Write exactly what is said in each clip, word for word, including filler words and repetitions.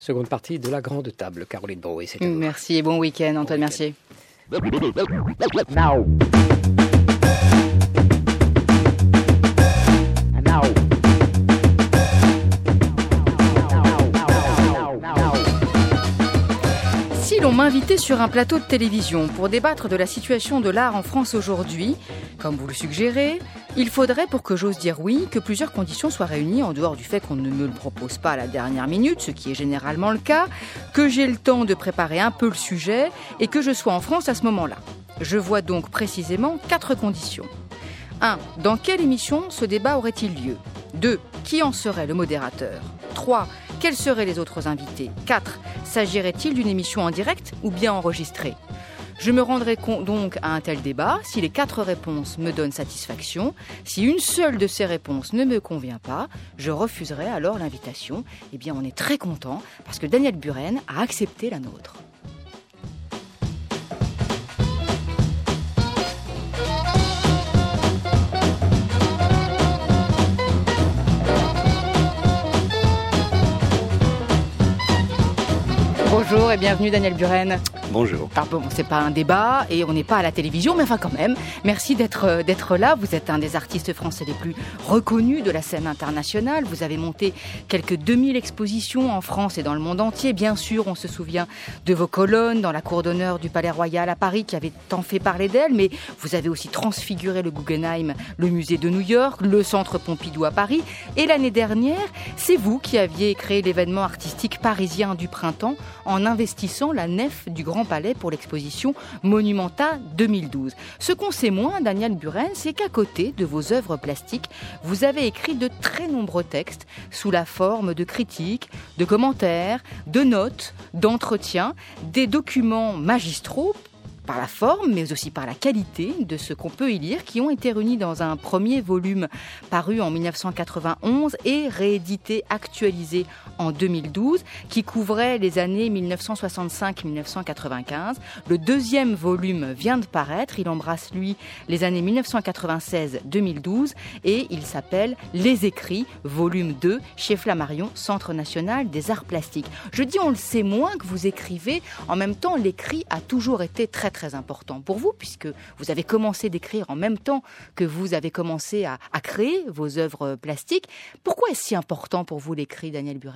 Seconde partie de la grande table, Caroline Drouet. C'est Merci et bon week-end, Antoine bon week-end. Mercier. Now. Now. Si l'on m'invitait sur un plateau de télévision pour débattre de la situation de l'art en France aujourd'hui, comme vous le suggérez, il faudrait, pour que j'ose dire oui, que plusieurs conditions soient réunies, en dehors du fait qu'on ne me le propose pas à la dernière minute, ce qui est généralement le cas, que j'ai le temps de préparer un peu le sujet et que je sois en France à ce moment-là. Je vois donc précisément quatre conditions. un. Dans quelle émission ce débat aurait-il lieu ? deux. Qui en serait le modérateur ? trois. Quels seraient les autres invités ? quatre. S'agirait-il d'une émission en direct ou bien enregistrée ? Je me rendrai donc à un tel débat si les quatre réponses me donnent satisfaction. Si une seule de ces réponses ne me convient pas, je refuserai alors l'invitation. Eh bien, on est très content parce que Daniel Buren a accepté la nôtre. Bonjour et bienvenue Daniel Buren. Bonjour. Alors bon, c'est pas un débat et on n'est pas à la télévision, mais enfin quand même, merci d'être, d'être là. Vous êtes un des artistes français les plus reconnus de la scène internationale. Vous avez monté quelques deux mille expositions en France et dans le monde entier. Bien sûr, on se souvient de vos colonnes dans la cour d'honneur du Palais Royal à Paris qui avaient tant fait parler d'elles, mais vous avez aussi transfiguré le Guggenheim, le musée de New York, le Centre Pompidou à Paris. Et l'année dernière, c'est vous qui aviez créé l'événement artistique parisien du printemps en investissant la nef du Grand Palais pour l'exposition Monumenta deux mille douze. Ce qu'on sait moins, Daniel Buren, c'est qu'à côté de vos œuvres plastiques, vous avez écrit de très nombreux textes sous la forme de critiques, de commentaires, de notes, d'entretiens, des documents magistraux par la forme, mais aussi par la qualité de ce qu'on peut y lire, qui ont été réunis dans un premier volume paru en dix-neuf cent quatre-vingt-onze et réédité, actualisé en deux mille douze, qui couvrait les années dix-neuf cent soixante-cinq à dix-neuf cent quatre-vingt-quinze. Le deuxième volume vient de paraître, il embrasse, lui, les années dix-neuf cent quatre-vingt-seize à deux mille douze, et il s'appelle Les Écrits, volume deux, chez Flammarion, Centre National des Arts Plastiques. Je dis on le sait moins que vous écrivez, en même temps l'écrit a toujours été très très important pour vous, puisque vous avez commencé d'écrire en même temps que vous avez commencé à, à créer vos œuvres plastiques. Pourquoi est-ce si important pour vous l'écrit, Daniel Buren ?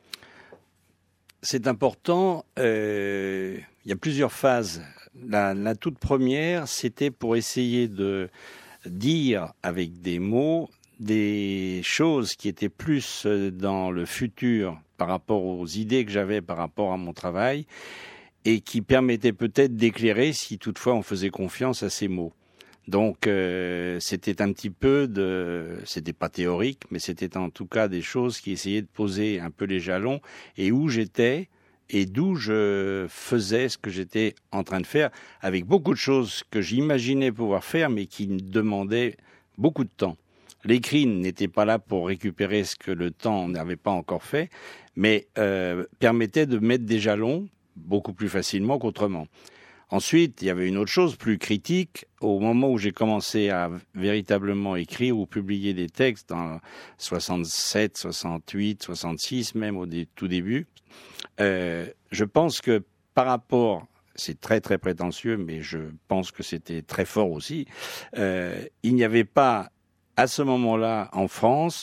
C'est important, euh, il y a plusieurs phases. La, la toute première, c'était pour essayer de dire avec des mots des choses qui étaient plus dans le futur par rapport aux idées que j'avais par rapport à mon travail, et qui permettait peut-être d'éclairer si toutefois on faisait confiance à ces mots. Donc euh, c'était un petit peu de, c'était pas théorique, mais c'était en tout cas des choses qui essayaient de poser un peu les jalons et où j'étais et d'où je faisais ce que j'étais en train de faire, avec beaucoup de choses que j'imaginais pouvoir faire, mais qui me demandaient beaucoup de temps. L'écrit n'était pas là pour récupérer ce que le temps n'avait pas encore fait, mais euh, permettait de mettre des jalons beaucoup plus facilement qu'autrement. Ensuite, il y avait une autre chose plus critique. Au moment où j'ai commencé à véritablement écrire ou publier des textes, dans soixante-sept, soixante-huit, soixante-six, même au dé- tout début, euh, je pense que par rapport, c'est très très prétentieux, mais je pense que c'était très fort aussi, euh, il n'y avait pas à ce moment-là en France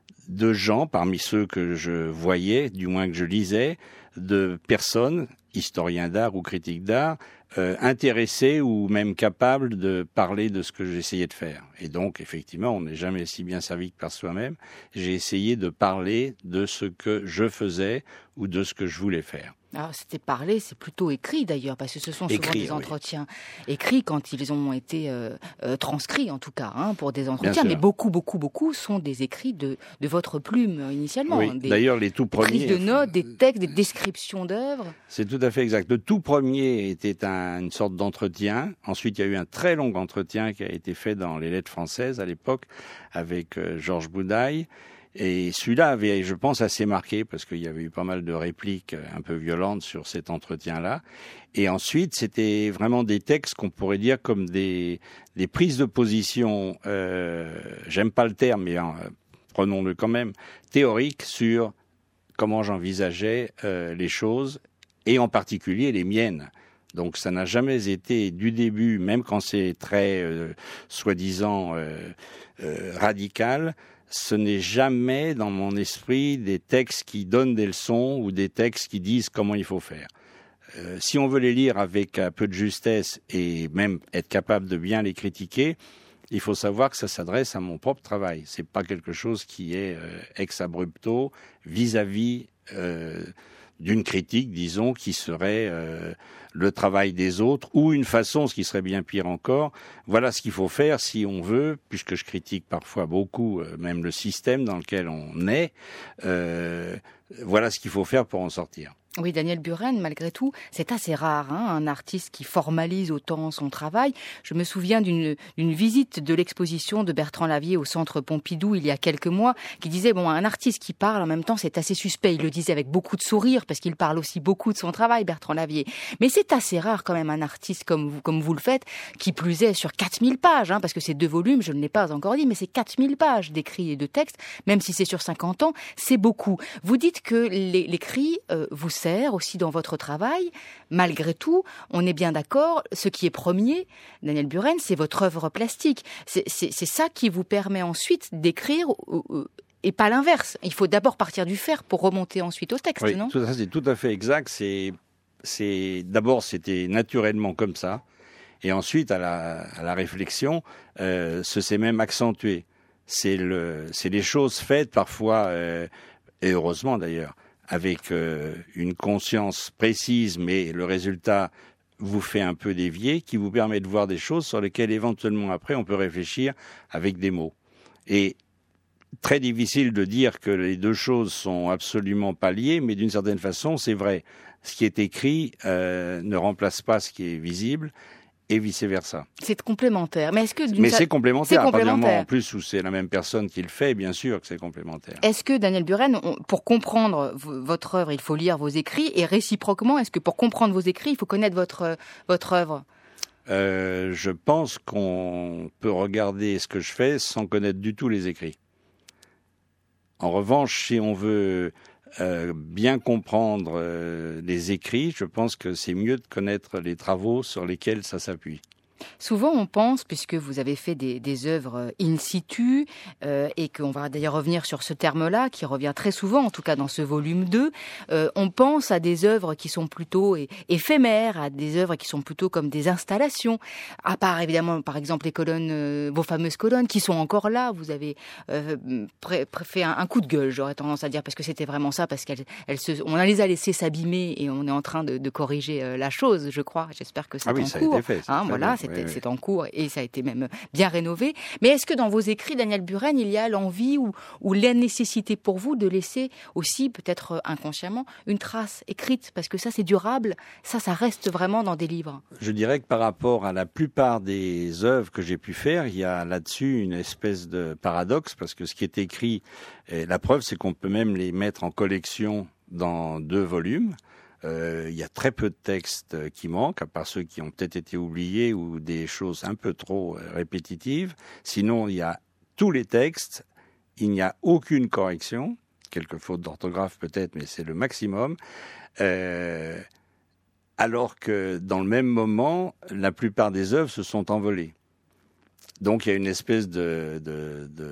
de gens, parmi ceux que je voyais, du moins que je lisais, de personnes, historiens d'art ou critiques d'art, euh, intéressés ou même capables de parler de ce que j'essayais de faire. Et donc, effectivement, on n'est jamais si bien servi que par soi-même. J'ai essayé de parler de ce que je faisais ou de ce que je voulais faire. Alors, c'était parlé, c'est plutôt écrit d'ailleurs, parce que ce sont souvent Écrit, des oui. entretiens écrits quand ils ont été euh, euh, transcrits, en tout cas, hein, pour des entretiens. Bien Mais sûr. beaucoup, beaucoup, beaucoup sont des écrits de, de votre plume euh, initialement. Oui. Des D'ailleurs, les tout premiers... prises de notes, des textes, des descriptions d'œuvres. C'est tout à fait exact. Le tout premier était un, une sorte d'entretien. Ensuite, il y a eu un très long entretien qui a été fait dans les lettres françaises à l'époque avec euh, Georges Boudaille. Et celui-là avait, je pense, assez marqué parce qu'il y avait eu pas mal de répliques un peu violentes sur cet entretien-là. Et ensuite, c'était vraiment des textes qu'on pourrait dire comme des, des prises de position, euh, j'aime pas le terme, mais euh, prenons-le quand même, théoriques sur comment j'envisageais euh, les choses, et en particulier les miennes. Donc ça n'a jamais été du début, même quand c'est très euh, soi-disant euh, euh, radical, ce n'est jamais dans mon esprit des textes qui donnent des leçons ou des textes qui disent comment il faut faire. Euh, si on veut les lire avec un peu de justesse et même être capable de bien les critiquer, il faut savoir que ça s'adresse à mon propre travail. C'est pas quelque chose qui est euh, ex abrupto vis-à-vis euh, d'une critique, disons, qui serait euh, le travail des autres, ou une façon, ce qui serait bien pire encore. Voilà ce qu'il faut faire si on veut, puisque je critique parfois beaucoup, euh, même le système dans lequel on est, euh, voilà ce qu'il faut faire pour en sortir. Oui, Daniel Buren, malgré tout, c'est assez rare, hein, un artiste qui formalise autant son travail. Je me souviens d'une, d'une visite de l'exposition de Bertrand Lavier au Centre Pompidou il y a quelques mois, qui disait, bon, un artiste qui parle en même temps, c'est assez suspect. Il le disait avec beaucoup de sourire, parce qu'il parle aussi beaucoup de son travail, Bertrand Lavier. Mais c'est assez rare quand même un artiste comme vous, comme vous le faites, qui plus est sur quatre mille pages, hein, parce que c'est deux volumes, je ne l'ai pas encore dit, mais c'est quatre mille pages d'écrits et de textes, même si c'est sur cinquante ans, c'est beaucoup. Vous dites que les, l'écrit euh, vous sert aussi dans votre travail. Malgré tout, on est bien d'accord, ce qui est premier, Daniel Buren, c'est votre œuvre plastique. C'est, c'est, c'est ça qui vous permet ensuite d'écrire, euh, et pas l'inverse. Il faut d'abord partir du faire pour remonter ensuite au texte, oui, non ? Tout ça, c'est tout à fait exact. C'est, c'est, d'abord, c'était naturellement comme ça. Et ensuite, à la, à la réflexion, euh, ce s'est même accentué. C'est, le, c'est les choses faites parfois, euh, et heureusement d'ailleurs, avec euh, une conscience précise, mais le résultat vous fait un peu dévier, qui vous permet de voir des choses sur lesquelles éventuellement après on peut réfléchir avec des mots. Et très difficile de dire que les deux choses sont absolument pas liées, mais d'une certaine façon c'est vrai. Ce qui est écrit euh, ne remplace pas ce qui est visible, et vice-versa. C'est complémentaire. Mais est-ce que d'une Mais sa... c'est complémentaire. C'est complémentaire. À partir du moment en plus où c'est la même personne qui le fait, bien sûr que c'est complémentaire. Est-ce que, Daniel Buren, on, pour comprendre v- votre œuvre, il faut lire vos écrits, et réciproquement, est-ce que pour comprendre vos écrits, il faut connaître votre, votre œuvre ? euh, Je pense qu'on peut regarder ce que je fais sans connaître du tout les écrits. En revanche, si on veut Euh, bien comprendre euh, les écrits, je pense que c'est mieux de connaître les travaux sur lesquels ça s'appuie. Souvent, on pense, puisque vous avez fait des, des œuvres in situ, euh, et qu'on va d'ailleurs revenir sur ce terme-là, qui revient très souvent, en tout cas dans ce volume deux, euh, on pense à des œuvres qui sont plutôt é- éphémères, à des œuvres qui sont plutôt comme des installations, à part évidemment, par exemple, les colonnes, euh, vos fameuses colonnes, qui sont encore là. Vous avez euh, pré- pré- fait un, un coup de gueule, j'aurais tendance à dire, parce que c'était vraiment ça, parce qu'elles, elles se, on les a laissées s'abîmer, et on est en train de, de corriger euh, la chose, je crois. J'espère que c'est ah oui, en ça cours. A été fait, hein, voilà, bien. c'était, oui, oui. c'est en cours et ça a été même bien rénové. Mais est-ce que dans vos écrits, Daniel Buren, il y a l'envie ou, ou la nécessité pour vous de laisser aussi, peut-être inconsciemment, une trace écrite ? Parce que ça, c'est durable. Ça, ça reste vraiment dans des livres. Je dirais que par rapport à la plupart des œuvres que j'ai pu faire, il y a là-dessus une espèce de paradoxe, parce que ce qui est écrit, et la preuve, c'est qu'on peut même les mettre en collection dans deux volumes. Euh, il y a très peu de textes qui manquent, à part ceux qui ont peut-être été oubliés ou des choses un peu trop répétitives. Sinon, il y a tous les textes, il n'y a aucune correction, quelques fautes d'orthographe peut-être, mais c'est le maximum. Euh, alors que dans le même moment, la plupart des œuvres se sont envolées. Donc il y a une espèce de, de, de,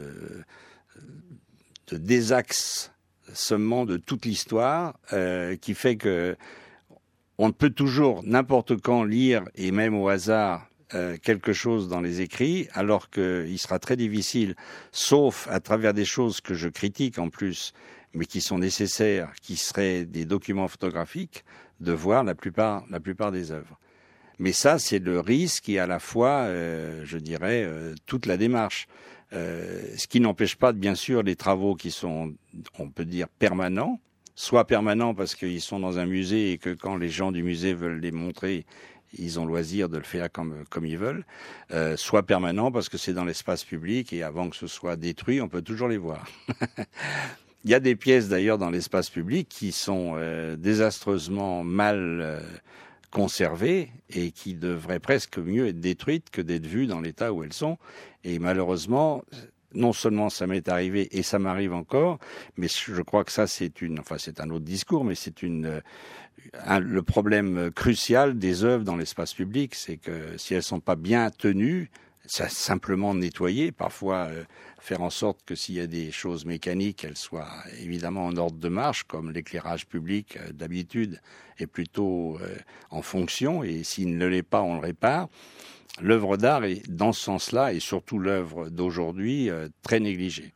de désaxe seulement de toute l'histoire, euh, qui fait que on peut toujours, n'importe quand, lire, et même au hasard, euh, quelque chose dans les écrits, alors qu'il sera très difficile, sauf à travers des choses que je critique en plus, mais qui sont nécessaires, qui seraient des documents photographiques, de voir la plupart, la plupart des œuvres. Mais ça, c'est le risque et à la fois, euh, je dirais, euh, toute la démarche. Euh, ce qui n'empêche pas, bien sûr, les travaux qui sont, on peut dire, permanents, soit permanents parce qu'ils sont dans un musée et que quand les gens du musée veulent les montrer, ils ont loisir de le faire comme, comme ils veulent, euh, soit permanents parce que c'est dans l'espace public et avant que ce soit détruit, on peut toujours les voir. Il y a des pièces d'ailleurs dans l'espace public qui sont euh, désastreusement mal euh, conservées et qui devraient presque mieux être détruites que d'être vues dans l'état où elles sont. Et malheureusement, non seulement ça m'est arrivé et ça m'arrive encore, mais je crois que ça c'est une, enfin c'est un autre discours, mais c'est une un, le problème crucial des œuvres dans l'espace public, c'est que si elles sont pas bien tenues, ça simplement nettoyer, parfois euh, faire en sorte que s'il y a des choses mécaniques, elles soient évidemment en ordre de marche, comme l'éclairage public euh, d'habitude est plutôt euh, en fonction, et s'il ne l'est pas, on le répare. L'œuvre d'art est dans ce sens-là, et surtout l'œuvre d'aujourd'hui, euh, très négligée.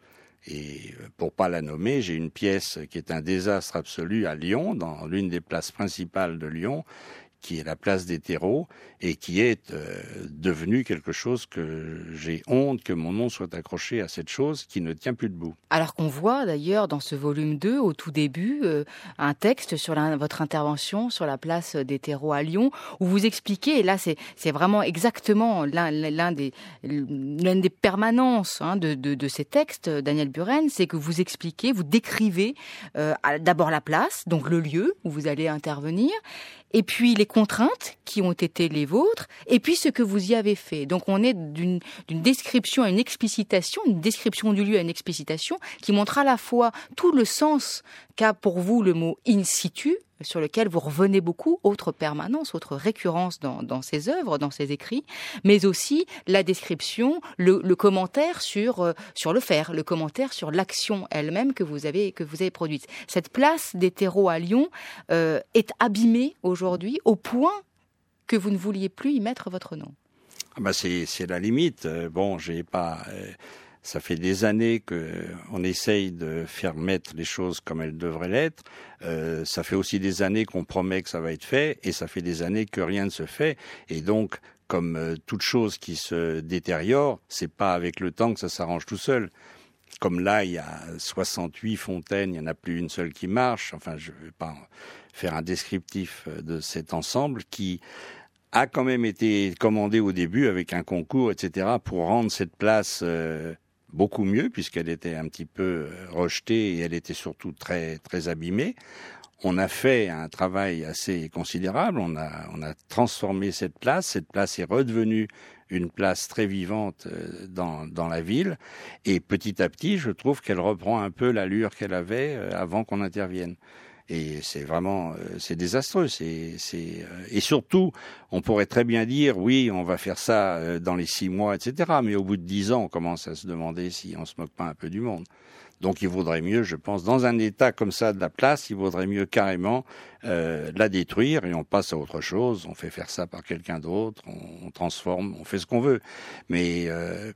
Et pour pas la nommer, j'ai une pièce qui est un désastre absolu à Lyon, dans l'une des places principales de Lyon, qui est la place des terreaux, et qui est euh, devenue quelque chose que j'ai honte que mon nom soit accroché à cette chose qui ne tient plus debout. Alors qu'on voit d'ailleurs dans ce volume deux, au tout début, euh, un texte sur la, votre intervention sur la place des terreaux à Lyon, où vous expliquez, et là c'est, c'est vraiment exactement l'un, l'un des, l'une des permanences hein, de, de, de ces textes, Daniel Buren, c'est que vous expliquez, vous décrivez euh, d'abord la place, donc le lieu où vous allez intervenir, et puis les contraintes qui ont été les vôtres, et puis ce que vous y avez fait. Donc on est d'une, d'une description à une explicitation, une description du lieu à une explicitation, qui montre à la fois tout le sens qu'a pour vous le mot in situ, sur lequel vous revenez beaucoup, autre permanence, autre récurrence dans, dans ces œuvres, dans ces écrits, mais aussi la description, le, le commentaire sur, euh, sur le faire, le commentaire sur l'action elle-même que vous avez, que vous avez produite. Cette place des terreaux à Lyon euh, est abîmée aujourd'hui au point que vous ne vouliez plus y mettre votre nom. Ah bah c'est, c'est la limite. Bon, j'ai pas... Euh... Ça fait des années qu'on essaye de faire mettre les choses comme elles devraient l'être. Euh, ça fait aussi des années qu'on promet que ça va être fait, et ça fait des années que rien ne se fait. Et donc, comme euh, toute chose qui se détériore, c'est pas avec le temps que ça s'arrange tout seul. Comme là, il y a soixante-huit fontaines, il n'y en a plus une seule qui marche. Enfin, je ne vais pas faire un descriptif de cet ensemble qui a quand même été commandé au début avec un concours, et cetera, pour rendre cette place... Euh, beaucoup mieux, puisqu'elle était un petit peu rejetée et elle était surtout très très abîmée. On a fait un travail assez considérable, on a on a transformé cette place, cette place est redevenue une place très vivante dans dans la ville, et petit à petit, je trouve qu'elle reprend un peu l'allure qu'elle avait avant qu'on intervienne. Et c'est vraiment, c'est désastreux. C'est, c'est, et surtout, on pourrait très bien dire, oui, on va faire ça dans les six mois, et cetera. Mais au bout de dix ans, on commence à se demander si on se moque pas un peu du monde. Donc, il vaudrait mieux, je pense, dans un état comme ça de la place, il vaudrait mieux carrément euh, la détruire et on passe à autre chose. On fait faire ça par quelqu'un d'autre, on, on transforme, on fait ce qu'on veut. Mais euh,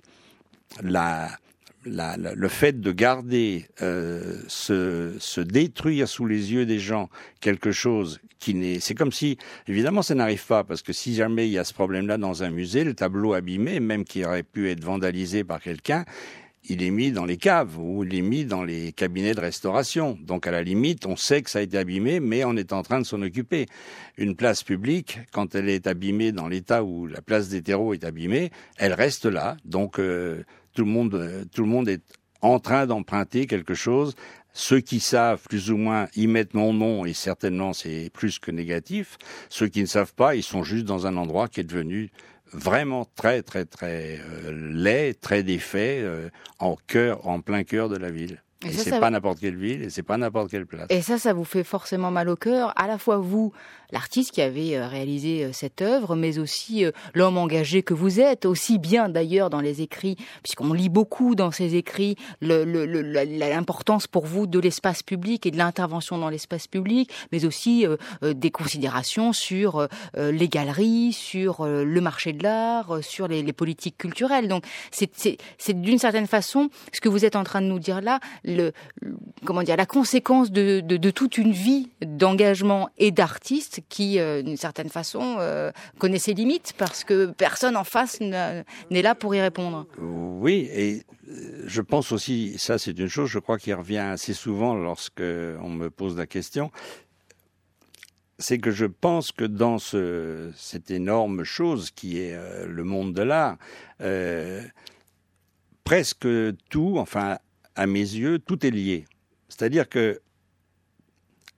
la La, la, le fait de garder, euh, se, se détruire sous les yeux des gens quelque chose qui n'est... C'est comme si, évidemment, ça n'arrive pas, parce que si jamais il y a ce problème-là dans un musée, le tableau abîmé, même qui aurait pu être vandalisé par quelqu'un, il est mis dans les caves ou il est mis dans les cabinets de restauration. Donc, à la limite, on sait que ça a été abîmé, mais on est en train de s'en occuper. Une place publique, quand elle est abîmée dans l'état où la place des terreaux est abîmée, elle reste là. Donc... Euh, Tout le monde, tout le monde est en train d'emprunter quelque chose. Ceux qui savent plus ou moins y mettent mon nom, et certainement c'est plus que négatif. Ceux qui ne savent pas, ils sont juste dans un endroit qui est devenu vraiment très très très euh, laid, très défait, euh, en cœur, en plein cœur de la ville. Et, et ça, c'est ça... pas n'importe quelle ville, et c'est pas n'importe quelle place. Et ça, ça vous fait forcément mal au cœur, à la fois vous, l'artiste qui avait réalisé cette œuvre, mais aussi l'homme engagé que vous êtes, aussi bien d'ailleurs dans les écrits, puisqu'on lit beaucoup dans ces écrits le, le, le, l'importance pour vous de l'espace public et de l'intervention dans l'espace public, mais aussi euh, des considérations sur euh, les galeries, sur euh, le marché de l'art, sur les, les politiques culturelles. Donc c'est, c'est, c'est d'une certaine façon ce que vous êtes en train de nous dire là, le, le comment dire, la conséquence de, de, de toute une vie d'engagement et d'artiste qui, euh, d'une certaine façon, euh, connaît ses limites parce que personne en face n'est là pour y répondre. Oui, et je pense aussi, ça c'est une chose, je crois qu'il revient assez souvent lorsque on me pose la question, c'est que je pense que dans ce, cette énorme chose qui est euh, le monde de l'art, euh, presque tout, enfin à mes yeux, tout est lié. C'est-à-dire que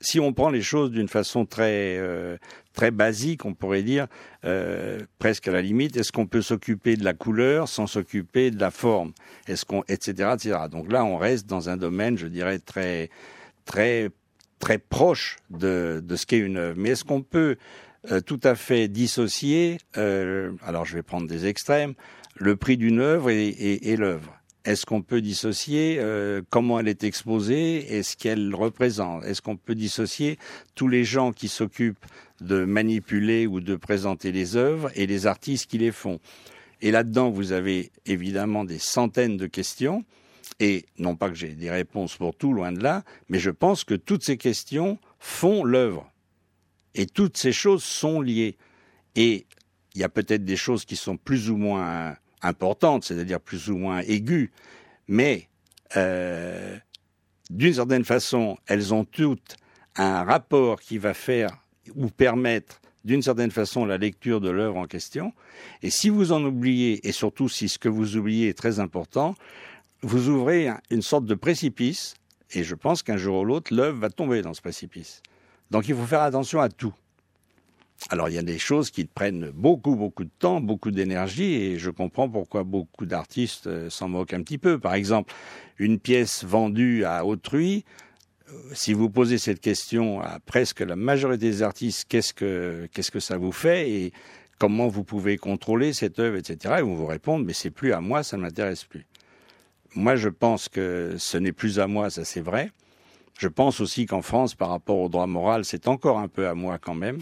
si on prend les choses d'une façon très euh, très basique, on pourrait dire euh, presque à la limite, est-ce qu'on peut s'occuper de la couleur sans s'occuper de la forme? Est-ce qu'on, et cetera, et cetera. Donc là, on reste dans un domaine, je dirais, très très très proche de de ce qu'est une œuvre. Mais est-ce qu'on peut euh, tout à fait dissocier euh, alors je vais prendre des extrêmes, le prix d'une œuvre et, et, et l'œuvre? Est-ce qu'on peut dissocier euh, comment elle est exposée et ce qu'elle représente? Est-ce qu'on peut dissocier tous les gens qui s'occupent de manipuler ou de présenter les œuvres et les artistes qui les font? Et là-dedans, vous avez évidemment des centaines de questions. Et non pas que j'ai des réponses pour tout, loin de là, mais je pense que toutes ces questions font l'œuvre. Et toutes ces choses sont liées. Et il y a peut-être des choses qui sont plus ou moins importantes, c'est-à-dire plus ou moins aiguës, mais euh, d'une certaine façon, elles ont toutes un rapport qui va faire ou permettre d'une certaine façon la lecture de l'œuvre en question. Et si vous en oubliez, et surtout si ce que vous oubliez est très important, vous ouvrez une sorte de précipice, et je pense qu'un jour ou l'autre, l'œuvre va tomber dans ce précipice. Donc il faut faire attention à tout. Alors il y a des choses qui prennent beaucoup, beaucoup de temps, beaucoup d'énergie, et je comprends pourquoi beaucoup d'artistes s'en moquent un petit peu. Par exemple, une pièce vendue à autrui, si vous posez cette question à presque la majorité des artistes, qu'est-ce que, qu'est-ce que ça vous fait et comment vous pouvez contrôler cette œuvre, et cetera. Ils vont vous répondre, mais c'est plus à moi, ça ne m'intéresse plus. Moi, je pense que ce n'est plus à moi, ça c'est vrai. Je pense aussi qu'en France, par rapport au droit moral, c'est encore un peu à moi quand même.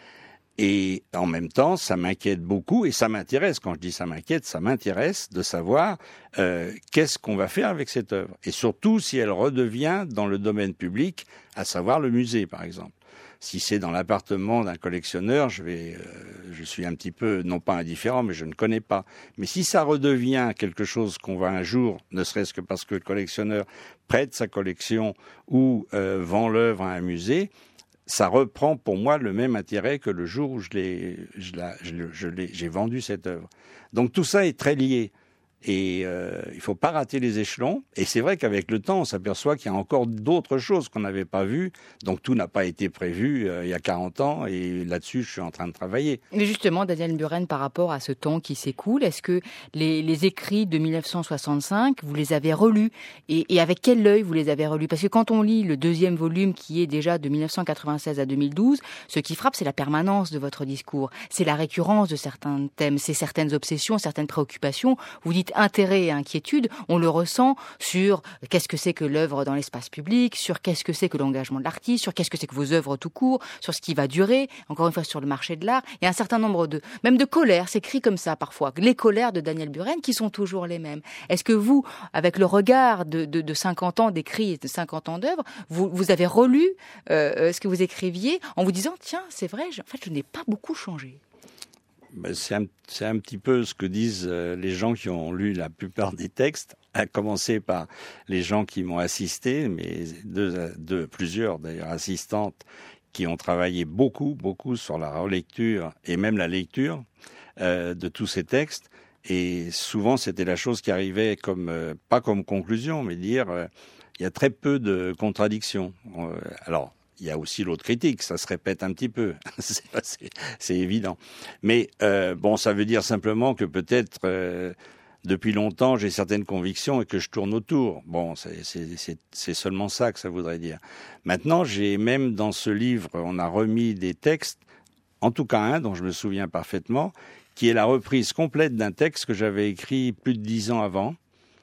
Et en même temps, ça m'inquiète beaucoup et ça m'intéresse. Quand je dis ça m'inquiète, ça m'intéresse de savoir euh, qu'est-ce qu'on va faire avec cette œuvre. Et surtout si elle redevient dans le domaine public, à savoir le musée, par exemple. Si c'est dans l'appartement d'un collectionneur, je vais, euh, je suis un petit peu, non pas indifférent, mais je ne connais pas. Mais si ça redevient quelque chose qu'on va un jour, ne serait-ce que parce que le collectionneur prête sa collection ou euh, vend l'œuvre à un musée, ça reprend pour moi le même intérêt que le jour où je l'ai, je la, je, je l'ai, j'ai vendu cette œuvre. Donc tout ça est très lié. Et euh, il ne faut pas rater les échelons. Et c'est vrai qu'avec le temps, on s'aperçoit qu'il y a encore d'autres choses qu'on n'avait pas vues. Donc tout n'a pas été prévu euh, il y a quarante ans. Et là-dessus, je suis en train de travailler. Mais justement, Daniel Buren, par rapport à ce temps qui s'écoule, est-ce que les, les écrits de mille neuf cent soixante-cinq, vous les avez relus et, et avec quel œil vous les avez relus? Parce que quand on lit le deuxième volume, qui est déjà de mille neuf cent quatre-vingt-seize à deux mille douze, ce qui frappe, c'est la permanence de votre discours. C'est la récurrence de certains thèmes, c'est certaines obsessions, certaines préoccupations. Vous dites intérêt et inquiétude, on le ressent sur qu'est-ce que c'est que l'œuvre dans l'espace public, sur qu'est-ce que c'est que l'engagement de l'artiste, sur qu'est-ce que c'est que vos œuvres tout court, sur ce qui va durer, encore une fois sur le marché de l'art. Il y a un certain nombre de, même de colères, c'est écrit comme ça parfois, les colères de Daniel Buren qui sont toujours les mêmes. Est-ce que vous, avec le regard de, de, de cinquante ans d'écrits et de cinquante ans d'œuvres, vous, vous avez relu euh, ce que vous écriviez en vous disant, tiens, c'est vrai, je, en fait, je n'ai pas beaucoup changé? Ben, c'est, un, c'est un petit peu ce que disent euh, les gens qui ont lu la plupart des textes, à commencer par les gens qui m'ont assisté, mais deux, deux, plusieurs d'ailleurs assistantes qui ont travaillé beaucoup, beaucoup sur la relecture et même la lecture euh, de tous ces textes. Et souvent, c'était la chose qui arrivait comme, euh, pas comme conclusion, mais dire, euh, il y a très peu de contradictions. Euh, alors, il y a aussi l'autre critique, ça se répète un petit peu, c'est, c'est, c'est évident. Mais euh, bon, ça veut dire simplement que peut-être euh, depuis longtemps j'ai certaines convictions et que je tourne autour. Bon, c'est, c'est, c'est, c'est seulement ça que ça voudrait dire. Maintenant, j'ai même dans ce livre, on a remis des textes, en tout cas un dont je me souviens parfaitement, qui est la reprise complète d'un texte que j'avais écrit plus de dix ans avant.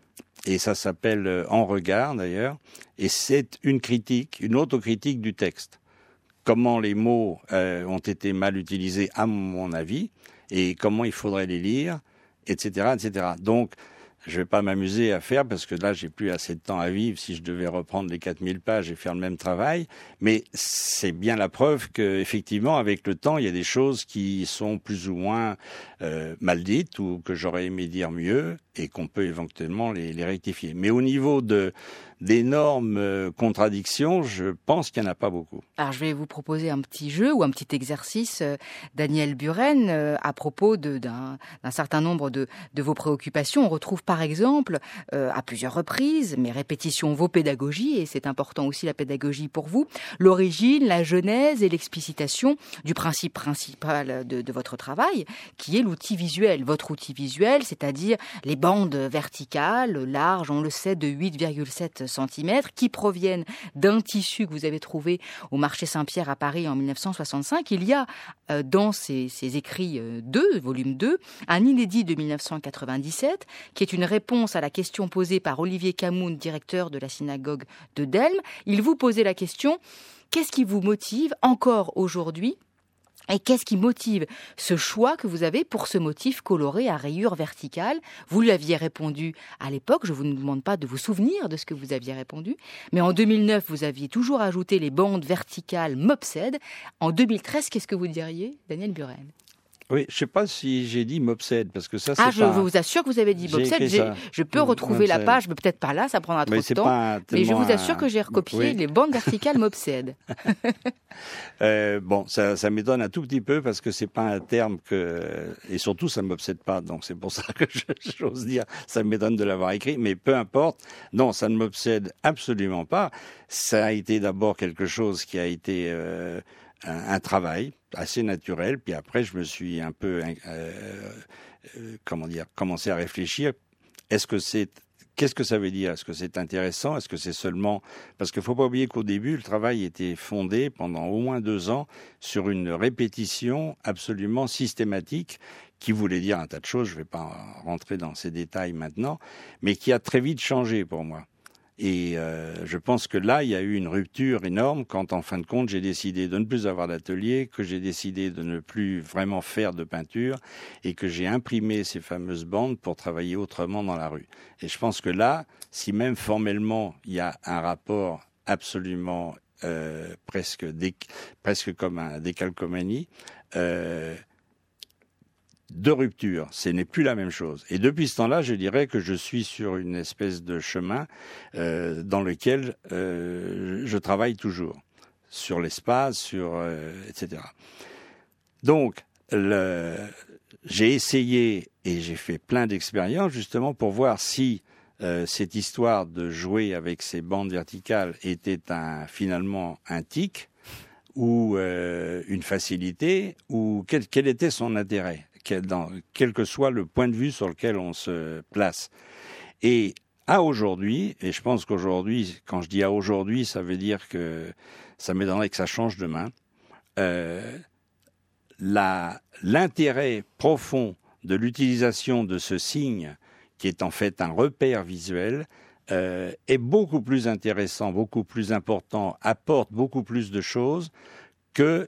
Et ça s'appelle En regard, d'ailleurs. Et c'est une critique, une autocritique du texte. Comment les mots euh, ont été mal utilisés, à mon avis, et comment il faudrait les lire, et cetera, et cetera. Donc, je vais pas m'amuser à faire, parce que là, j'ai plus assez de temps à vivre si je devais reprendre les quatre mille pages et faire le même travail. Mais c'est bien la preuve que, effectivement, avec le temps, il y a des choses qui sont plus ou moins euh, mal dites ou que j'aurais aimé dire mieux et qu'on peut éventuellement les, les rectifier. Mais au niveau de, d'énormes euh, contradictions, je pense qu'il n'y en a pas beaucoup. Alors je vais vous proposer un petit jeu ou un petit exercice, euh, Daniel Buren, euh, à propos de, d'un, d'un certain nombre de, de vos préoccupations. On retrouve par exemple, euh, à plusieurs reprises, mes répétitions, vos pédagogies, et c'est important aussi la pédagogie pour vous, l'origine, la genèse et l'explicitation du principe principal de, de votre travail, qui est l'outil visuel. Votre outil visuel, c'est-à-dire les bandes verticales, larges, on le sait, de huit virgule sept centimètres, qui proviennent d'un tissu que vous avez trouvé au marché Saint-Pierre à Paris en mille neuf cent soixante-cinq. Il y a euh, dans ces, ces écrits euh, deux, volume deux, un inédit de mille neuf cent quatre-vingt-dix-sept, qui est une réponse à la question posée par Olivier Camoun, directeur de la synagogue de Delme. Il vous posait la question, qu'est-ce qui vous motive encore aujourd'hui ? Et qu'est-ce qui motive ce choix que vous avez pour ce motif coloré à rayures verticales ? Vous lui aviez répondu à l'époque, je ne vous demande pas de vous souvenir de ce que vous aviez répondu, mais en deux mille neuf, vous aviez toujours ajouté les bandes verticales Mopsed. En deux mille treize, qu'est-ce que vous diriez, Daniel Buren ? Oui, je ne sais pas si j'ai dit Mopsed, parce que ça, c'est ah, pas... je vous assure que vous avez dit Mopsed. Je peux retrouver la page, mais peut-être pas là, ça prendra trop mais de temps. Mais je vous assure un... que j'ai recopié oui. les bandes verticales Mopsed. euh, bon, ça, ça m'étonne un tout petit peu, parce que c'est pas un terme que... Et surtout, ça ne m'obsède pas, donc c'est pour ça que j'ose dire, ça m'étonne de l'avoir écrit, mais peu importe. Non, ça ne m'obsède absolument pas. Ça a été d'abord quelque chose qui a été... Euh, Un, un travail assez naturel, puis après je me suis un peu, euh, euh, comment dire, commencé à réfléchir. Est-ce que c'est, qu'est-ce que ça veut dire ? Est-ce que c'est intéressant ? Est-ce que c'est seulement, parce qu'il faut pas oublier qu'au début le travail était fondé pendant au moins deux ans sur une répétition absolument systématique qui voulait dire un tas de choses. Je vais pas rentrer dans ces détails maintenant, mais qui a très vite changé pour moi. Et euh, je pense que là, il y a eu une rupture énorme quand, en fin de compte, j'ai décidé de ne plus avoir d'atelier, que j'ai décidé de ne plus vraiment faire de peinture et que j'ai imprimé ces fameuses bandes pour travailler autrement dans la rue. Et je pense que là, si même formellement, il y a un rapport absolument euh, presque, dé, presque comme un décalcomanie, euh, de rupture, ce n'est plus la même chose. Et depuis ce temps-là, je dirais que je suis sur une espèce de chemin euh, dans lequel euh, je travaille toujours, sur l'espace, sur euh, et cetera. Donc, le, j'ai essayé et j'ai fait plein d'expériences justement pour voir si euh, cette histoire de jouer avec ces bandes verticales était un, finalement un tic ou euh, une facilité ou quel, quel était son intérêt. Quel, dans, quel que soit le point de vue sur lequel on se place. Et à aujourd'hui, et je pense qu'aujourd'hui, quand je dis à aujourd'hui, ça veut dire que ça m'étonnerait que ça change demain, euh, la, l'intérêt profond de l'utilisation de ce signe, qui est en fait un repère visuel, euh, est beaucoup plus intéressant, beaucoup plus important, apporte beaucoup plus de choses que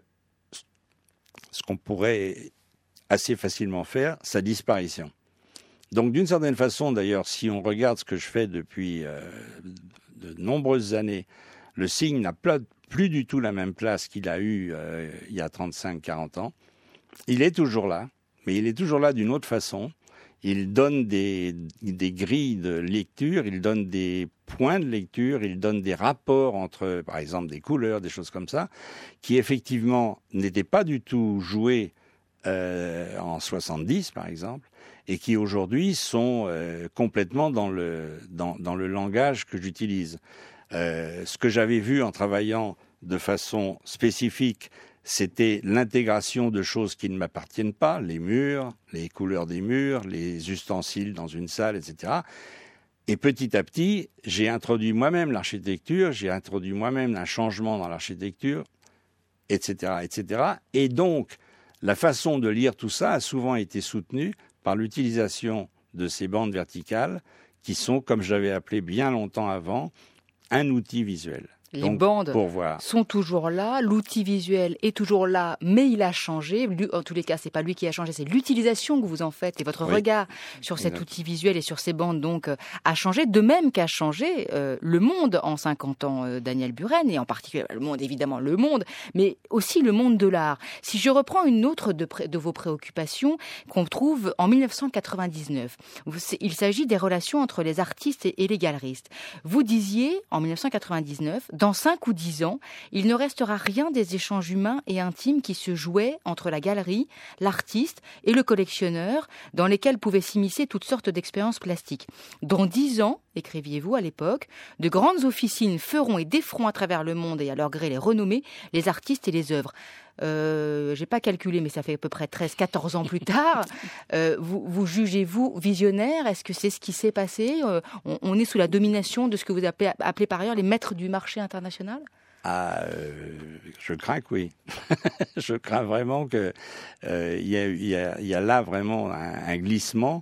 ce qu'on pourrait assez facilement faire, sa disparition. Donc d'une certaine façon, d'ailleurs, si on regarde ce que je fais depuis euh, de nombreuses années, le signe n'a plus du tout la même place qu'il a eu euh, il y a trente-cinq à quarante ans. Il est toujours là, mais il est toujours là d'une autre façon. Il donne des, des grilles de lecture, il donne des points de lecture, il donne des rapports entre, par exemple, des couleurs, des choses comme ça, qui effectivement n'étaient pas du tout joués Euh, en soixante-dix par exemple, et qui aujourd'hui sont euh, complètement dans le, dans, dans le langage que j'utilise. Euh, ce que j'avais vu en travaillant de façon spécifique, c'était l'intégration de choses qui ne m'appartiennent pas, les murs, les couleurs des murs, les ustensiles dans une salle, et cetera. Et petit à petit, j'ai introduit moi-même l'architecture, j'ai introduit moi-même un changement dans l'architecture, et cetera, et cetera. Et donc, la façon de lire tout ça a souvent été soutenue par l'utilisation de ces bandes verticales qui sont, comme je l'avais appelé bien longtemps avant, un outil visuel. Les Donc, bandes pour voir. sont toujours là, l'outil visuel est toujours là, mais il a changé. Lui, en tous les cas, c'est pas lui qui a changé, c'est l'utilisation que vous en faites et votre Oui. regard sur cet outil visuel et sur ces bandes donc euh, a changé. De même qu'a changé euh, le monde en cinquante ans, euh, Daniel Buren, et en particulier le monde, évidemment le monde, mais aussi le monde de l'art. Si je reprends une autre de, pré- de vos préoccupations qu'on trouve en mille neuf cent quatre-vingt-dix-neuf, il s'agit des relations entre les artistes et, et les galeristes. Vous disiez en mille neuf cent quatre-vingt-dix-neuf, dans cinq ou dix ans, il ne restera rien des échanges humains et intimes qui se jouaient entre la galerie, l'artiste et le collectionneur, dans lesquels pouvaient s'immiscer toutes sortes d'expériences plastiques. Dans dix ans, écriviez-vous à l'époque, de grandes officines feront et déferont à travers le monde et à leur gré les renommées, les artistes et les œuvres. Euh, j'ai pas calculé, mais ça fait à peu près treize quatorze ans plus tard. Euh, vous, vous jugez-vous visionnaire? Est-ce que c'est ce qui s'est passé? euh, on, on est sous la domination de ce que vous appelez, appelez par ailleurs les maîtres du marché international? Ah, euh, je crains que oui. Je crains vraiment que euh, il y a, il y a, il y a là vraiment un, un glissement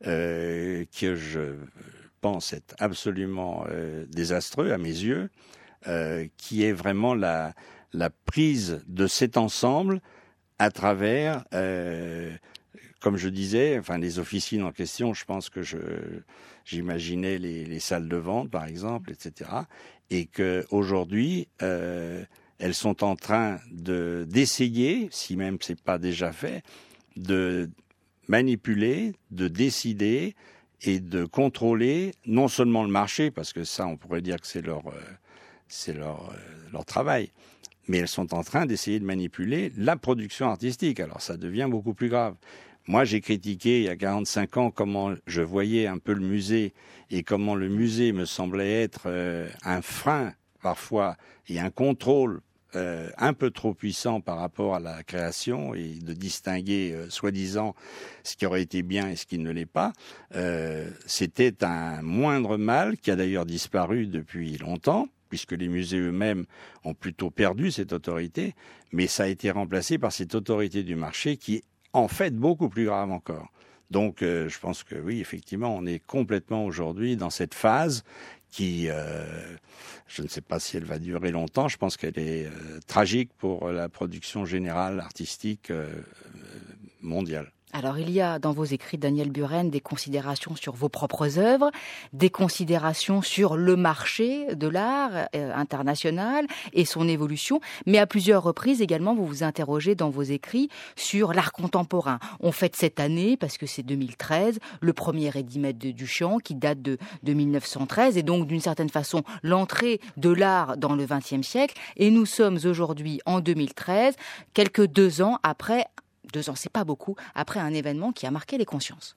euh, que je pense être absolument euh, désastreux à mes yeux, euh, qui est vraiment la la prise de cet ensemble à travers, euh, comme je disais, enfin les officines en question. Je pense que je j'imaginais les, les salles de vente, par exemple, et cetera. Et que aujourd'hui, euh, elles sont en train de d'essayer, si même c'est pas déjà fait, de manipuler, de décider et de contrôler non seulement le marché, parce que ça, on pourrait dire que c'est leur euh, c'est leur euh, leur travail. Mais elles sont en train d'essayer de manipuler la production artistique. Alors ça devient beaucoup plus grave. Moi, j'ai critiqué il y a quarante-cinq ans comment je voyais un peu le musée et comment le musée me semblait être euh, un frein parfois et un contrôle euh, un peu trop puissant par rapport à la création et de distinguer euh, soi-disant ce qui aurait été bien et ce qui ne l'est pas. Euh, c'était un moindre mal qui a d'ailleurs disparu depuis longtemps, puisque les musées eux-mêmes ont plutôt perdu cette autorité, mais ça a été remplacé par cette autorité du marché qui est en fait beaucoup plus grave encore. Donc euh, je pense que oui, effectivement, on est complètement aujourd'hui dans cette phase qui, euh, je ne sais pas si elle va durer longtemps, je pense qu'elle est euh, tragique pour la production générale artistique euh, mondiale. Alors, il y a dans vos écrits, Daniel Buren, des considérations sur vos propres œuvres, des considérations sur le marché de l'art euh, international et son évolution, mais à plusieurs reprises également, vous vous interrogez dans vos écrits sur l'art contemporain. On fête cette année, parce que c'est deux mille treize, le premier édimètre de Duchamp, qui date de, de mille neuf cent treize, et donc d'une certaine façon l'entrée de l'art dans le vingtième siècle, et nous sommes aujourd'hui en deux mille treize, quelques deux ans après Deux ans, c'est pas beaucoup, après un événement qui a marqué les consciences.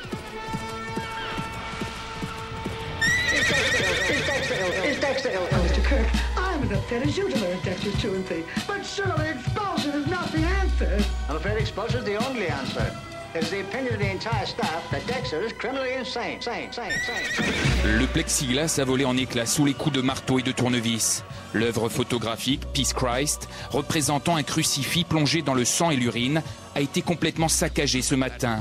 Le plexiglas a volé en éclats sous les coups de marteau et de tournevis. L'œuvre photographique, Peace Christ, représentant un crucifix plongé dans le sang et l'urine, a été complètement saccagée ce matin.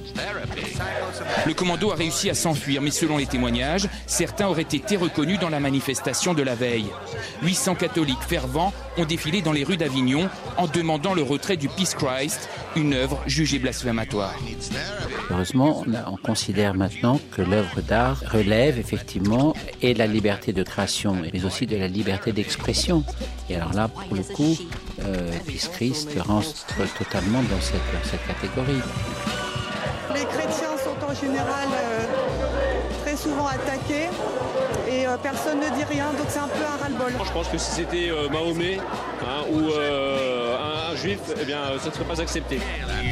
Le commando a réussi à s'enfuir, mais selon les témoignages, certains auraient été reconnus dans la manifestation de la veille. huit cents catholiques fervents ont défilé dans les rues d'Avignon en demandant le retrait du Peace Christ, une œuvre jugée blasphématoire. Heureusement, on, a, on considère maintenant que l'œuvre d'art relève effectivement et la liberté de création, mais aussi de la liberté d'expression. Et alors là, pour le coup, euh, Peace Christ rentre totalement dans cette, dans cette catégorie. Les chrétiens sont en général euh, très souvent attaqués et euh, personne ne dit rien, donc c'est un peu un ras-le-bol. Je pense que si c'était euh, Mahomet hein, ou euh, un, un juif, eh bien, ça ne serait pas accepté.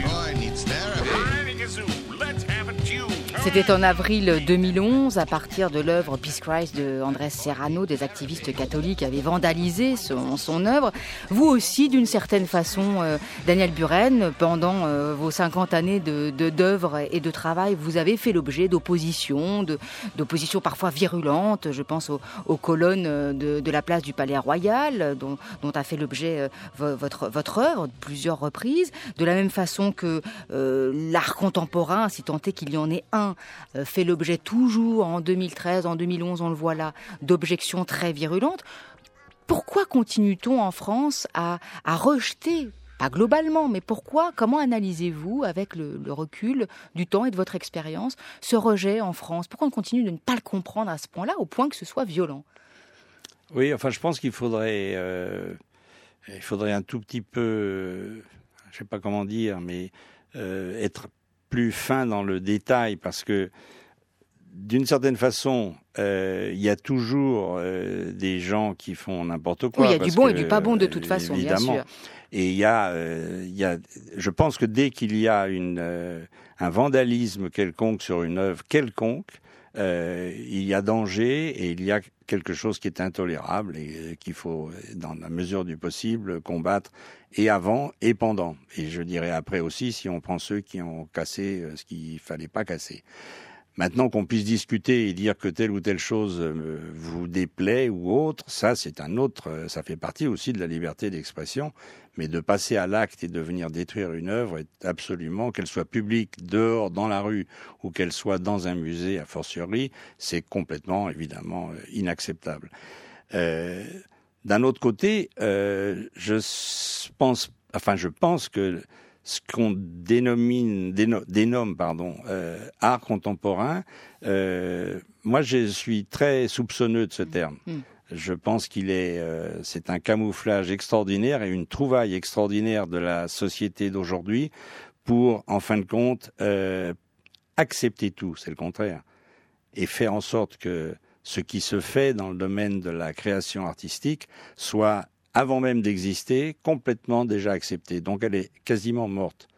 C'était en avril deux mille onze, à partir de l'œuvre Peace Christ de Andrés Serrano, des activistes catholiques avaient vandalisé son, son œuvre. Vous aussi, d'une certaine façon, euh, Daniel Buren, pendant euh, vos cinquante années de, de, d'œuvre et de travail, vous avez fait l'objet d'oppositions, de, d'oppositions parfois virulentes. Je pense aux, aux colonnes de, de la place du Palais Royal, dont, dont a fait l'objet euh, votre, votre œuvre, plusieurs reprises. De la même façon que euh, l'art contemporain, si tant est qu'il y en ait un, fait l'objet toujours en deux mille treize, en deux mille onze, on le voit là, d'objections très virulentes. Pourquoi continue-t-on en France à, à rejeter, pas globalement, mais pourquoi, comment analysez-vous, avec le, le recul du temps et de votre expérience, ce rejet en France? Pourquoi on continue de ne pas le comprendre à ce point-là, au point que ce soit violent? Oui, enfin, je pense qu'il faudrait, euh, il faudrait un tout petit peu, euh, je ne sais pas comment dire, mais euh, être plus fin dans le détail, parce que d'une certaine façon, euh, il y a toujours euh, des gens qui font n'importe quoi. Oui, il y a du bon que, et du pas bon de toute façon, évidemment. bien sûr. Et il y a, euh, il y a, je pense que dès qu'il y a une, euh, un vandalisme quelconque sur une œuvre quelconque, euh, il y a danger et il y a quelque chose qui est intolérable et qu'il faut, dans la mesure du possible, combattre, et avant et pendant. Et je dirais après aussi, si on prend ceux qui ont cassé ce qu'il fallait pas casser. Maintenant, qu'on puisse discuter et dire que telle ou telle chose vous déplaît ou autre, ça c'est un autre, ça fait partie aussi de la liberté d'expression. Mais de passer à l'acte et de venir détruire une œuvre est absolument, qu'elle soit publique, dehors, dans la rue, ou qu'elle soit dans un musée, a fortiori, c'est complètement, évidemment, inacceptable. Euh, d'un autre côté, euh, je pense, enfin, je pense que ce qu'on dénomine, déno, dénomme, pardon, euh, art contemporain, euh, moi, je suis très soupçonneux de ce terme. Mmh. Je pense qu'il est, euh, c'est un camouflage extraordinaire et une trouvaille extraordinaire de la société d'aujourd'hui pour, en fin de compte, euh, accepter tout, c'est le contraire, et faire en sorte que ce qui se fait dans le domaine de la création artistique soit, avant même d'exister, complètement déjà accepté. Donc elle est quasiment morte.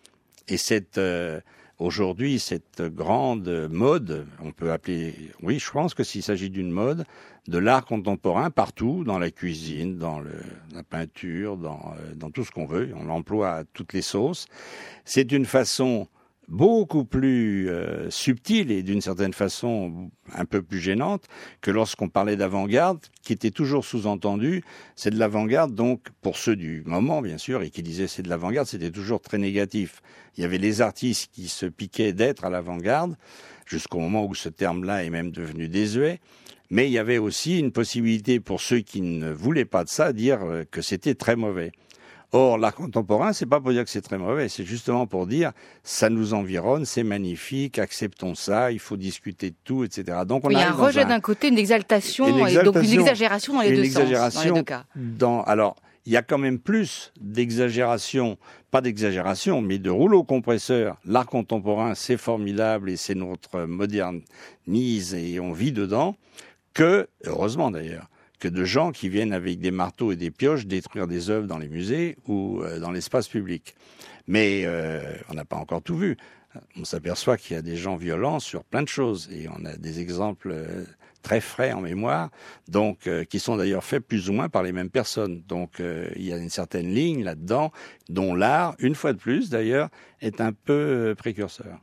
Et cette, euh, aujourd'hui, cette grande mode, on peut appeler, oui, je pense que s'il s'agit d'une mode, de l'art contemporain partout, dans la cuisine, dans le, la peinture, dans, euh, dans tout ce qu'on veut, on l'emploie à toutes les sauces, c'est une façon beaucoup plus euh, subtile et d'une certaine façon un peu plus gênante que lorsqu'on parlait d'avant-garde, qui était toujours sous-entendu, c'est de l'avant-garde, donc pour ceux du moment bien sûr, et qui disaient c'est de l'avant-garde, c'était toujours très négatif. Il y avait les artistes qui se piquaient d'être à l'avant-garde, jusqu'au moment où ce terme-là est même devenu désuet, mais il y avait aussi une possibilité pour ceux qui ne voulaient pas de ça, dire que c'était très mauvais. Or, l'art contemporain, c'est pas pour dire que c'est très mauvais, c'est justement pour dire ça nous environne, c'est magnifique, acceptons ça, il faut discuter de tout, et cetera. Donc on oui, il y a un rejet un... d'un côté, une exaltation, une exaltation, et donc une exagération dans les deux sens, dans les deux cas. Dans, alors, il y a quand même plus d'exagération, pas d'exagération, mais de rouleau compresseur. L'art contemporain, c'est formidable et c'est notre modernise et on vit dedans, que, heureusement d'ailleurs, que de gens qui viennent avec des marteaux et des pioches détruire des œuvres dans les musées ou euh, dans l'espace public. Mais euh, on n'a pas encore tout vu. On s'aperçoit qu'il y a des gens violents sur plein de choses et on a des exemples euh, très frais en mémoire, donc euh, qui sont d'ailleurs faits plus ou moins par les mêmes personnes. Donc euh, il y a une certaine ligne là-dedans dont l'art, une fois de plus d'ailleurs, est un peu euh, précurseur.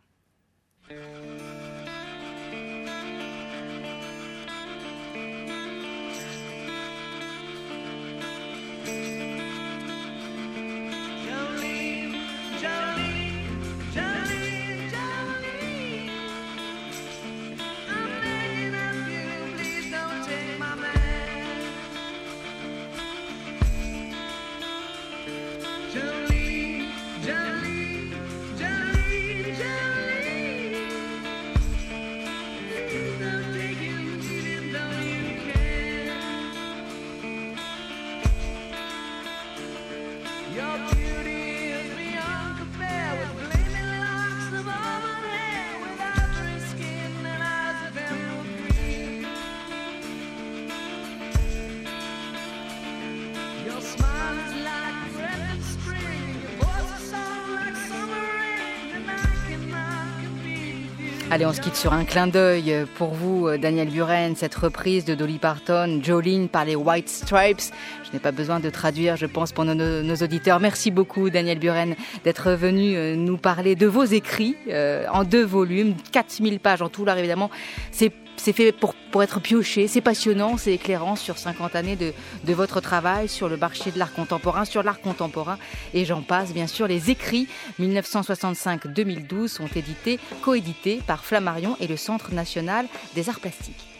Allez, on se quitte sur un clin d'œil pour vous, Daniel Buren, cette reprise de Dolly Parton, Jolene par les White Stripes. Je n'ai pas besoin de traduire, je pense, pour nos, nos auditeurs. Merci beaucoup, Daniel Buren, d'être venu nous parler de vos écrits euh, en deux volumes, quatre mille pages en tout. Là, évidemment, c'est C'est fait pour, pour être pioché, c'est passionnant, c'est éclairant sur cinquante années de, de votre travail, sur le marché de l'art contemporain, sur l'art contemporain, et j'en passe, bien sûr. Les écrits dix-neuf cent soixante-cinq à deux mille douze sont édités, coédités par Flammarion et le Centre national des arts plastiques.